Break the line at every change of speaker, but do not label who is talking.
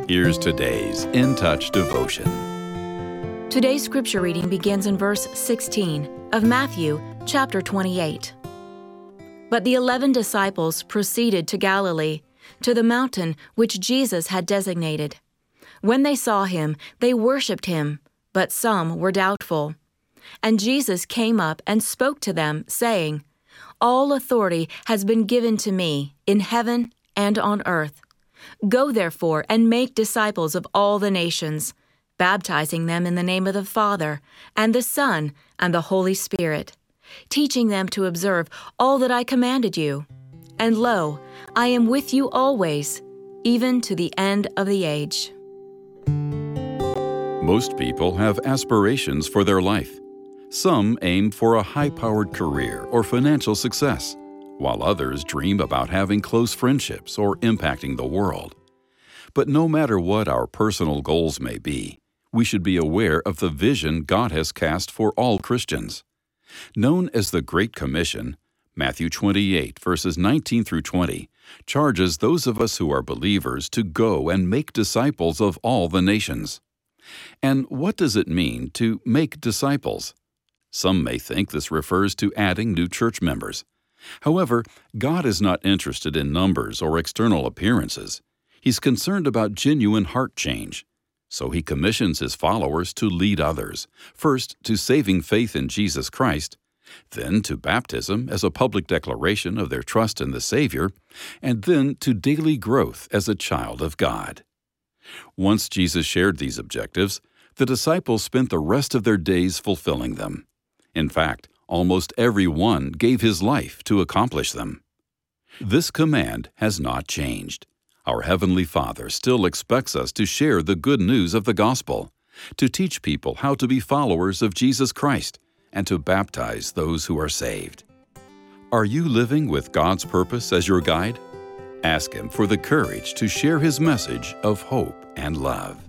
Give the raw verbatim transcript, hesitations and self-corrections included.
Here's today's In Touch devotion.
Today's scripture reading begins in verse sixteen of Matthew chapter twenty-eight. But the eleven disciples proceeded to Galilee, to the mountain which Jesus had designated. When they saw him, they worshipped him, but some were doubtful. And Jesus came up and spoke to them, saying, All authority has been given to me in heaven and on earth. Go therefore and make disciples of all the nations, baptizing them in the name of the Father, and the Son, and the Holy Spirit, teaching them to observe all that I commanded you. And lo, I am with you always, even to the end of the age.
Most people have aspirations for their life. Some aim for a high-powered career or financial success, while others dream about having close friendships or impacting the world. But no matter what our personal goals may be, we should be aware of the vision God has cast for all Christians. Known as the Great Commission, Matthew twenty-eight, verses nineteen through twenty, charges those of us who are believers to go and make disciples of all the nations. And what does it mean to make disciples? Some may think this refers to adding new church members. However, God is not interested in numbers or external appearances. He's concerned about genuine heart change. So he commissions his followers to lead others, first to saving faith in Jesus Christ, then to baptism as a public declaration of their trust in the Savior, and then to daily growth as a child of God. Once Jesus shared these objectives, the disciples spent the rest of their days fulfilling them. In fact, almost every one gave his life to accomplish them. This command has not changed. Our Heavenly Father still expects us to share the good news of the gospel, to teach people how to be followers of Jesus Christ, and to baptize those who are saved. Are you living with God's purpose as your guide? Ask Him for the courage to share His message of hope and love.